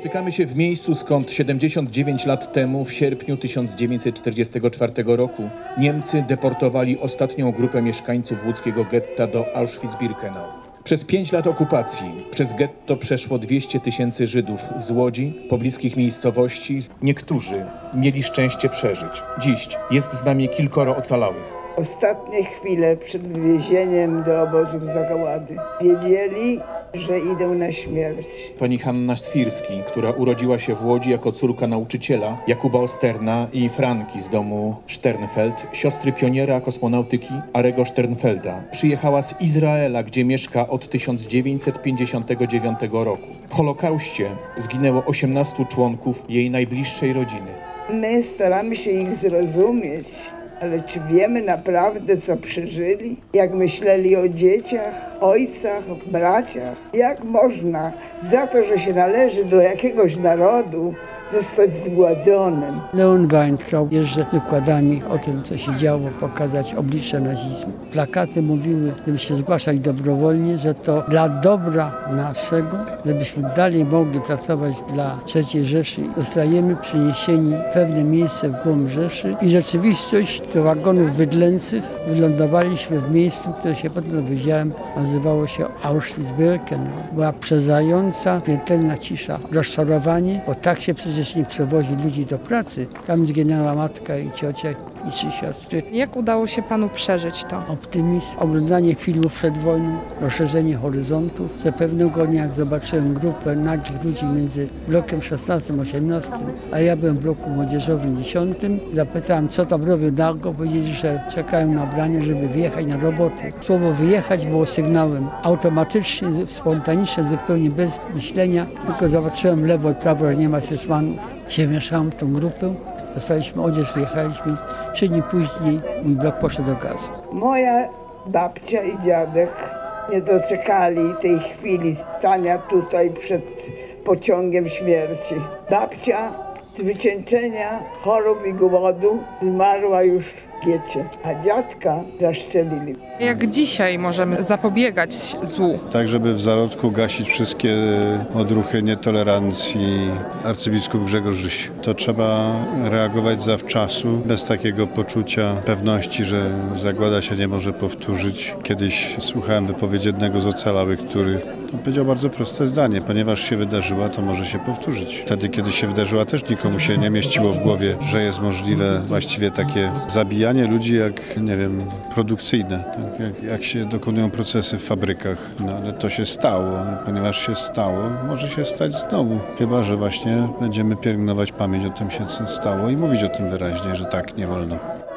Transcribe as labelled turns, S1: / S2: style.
S1: Spotykamy się w miejscu, skąd 79 lat temu, w sierpniu 1944 roku, Niemcy deportowali ostatnią grupę mieszkańców łódzkiego getta do Auschwitz-Birkenau. Przez 5 lat okupacji przez getto przeszło 200 000 Żydów z Łodzi, pobliskich miejscowości. Niektórzy mieli szczęście przeżyć. Dziś jest z nami kilkoro ocalałych.
S2: Ostatnie chwile przed wywiezieniem do obozów zagłady. Wiedzieli, że idą na śmierć.
S1: Pani Hanna Swirski, która urodziła się w Łodzi jako córka nauczyciela Jakuba Osterna i Franki z domu Sternfeld, siostry pioniera kosmonautyki Arego Sternfelda. Przyjechała z Izraela, gdzie mieszka od 1959 roku. W Holokauście zginęło 18 członków jej najbliższej rodziny.
S2: My staramy się ich zrozumieć, ale czy wiemy naprawdę, co przeżyli? Jak myśleli o dzieciach, ojcach, braciach? Jak można za to, że się należy do jakiegoś narodu, zostać zgładzonym?
S3: Leon Weintraub jeżdżę wykładami o tym, co się działo, pokazać oblicze nazizmu. Plakaty mówiły, żeby się zgłaszać dobrowolnie, że to dla dobra naszego, żebyśmy dalej mogli pracować dla III Rzeszy. Zostajemy przeniesieni w pewne miejsce w głąb Rzeszy i rzeczywistość do wagonów bydlęcych wylądowaliśmy w miejscu, które się potem dowiedziałem, nazywało się Auschwitz-Birkenau. Była przerażająca, śmiertelna cisza, rozczarowanie, bo tak się przecież nie przewozi ludzi do pracy. Tam zginęła matka i ciocia i 3 siostry.
S4: Jak udało się panu przeżyć to?
S3: Optymizm, oglądanie filmów przed wojną, rozszerzenie horyzontów. Że pewnego dnia, jak zobaczyłem grupę nagich ludzi między blokiem 16 a 18, a ja byłem w bloku młodzieżowym 10, zapytałem, co tam robią nago. Powiedzieli, że czekają na branie, żeby wyjechać na roboty. Słowo wyjechać było sygnałem. Automatycznie, spontanicznie, zupełnie bez myślenia, tylko zobaczyłem w lewo i prawo, że nie ma sesmanów. Się mieszałem w tą grupę. Dostaliśmy odzież, wyjechaliśmy. 3 dni później mój blok poszedł do gazu.
S2: Moja babcia i dziadek nie doczekali tej chwili stania tutaj przed pociągiem śmierci. Babcia z wycieńczenia, chorób i głodu zmarła już w getcie, a dziadka zaszczelili.
S4: Jak dzisiaj możemy zapobiegać złu?
S5: Tak, żeby w zarodku gasić wszystkie odruchy nietolerancji. Arcybiskup Grzegorz Żyś. To trzeba reagować zawczasu, bez takiego poczucia pewności, że zagłada się nie może powtórzyć. Kiedyś słuchałem wypowiedzi jednego z ocalałych, który powiedział bardzo proste zdanie. Ponieważ się wydarzyła, to może się powtórzyć. Wtedy, kiedy się wydarzyła, też nikomu się nie mieściło w głowie, że jest możliwe właściwie takie zabijanie ludzi jak, nie wiem, produkcyjne. Jak się dokonują procesy w fabrykach. No ale to się stało. Ponieważ się stało, może się stać znowu. Chyba że właśnie będziemy pielęgnować pamięć o tym, się co stało i mówić o tym wyraźnie, że tak nie wolno.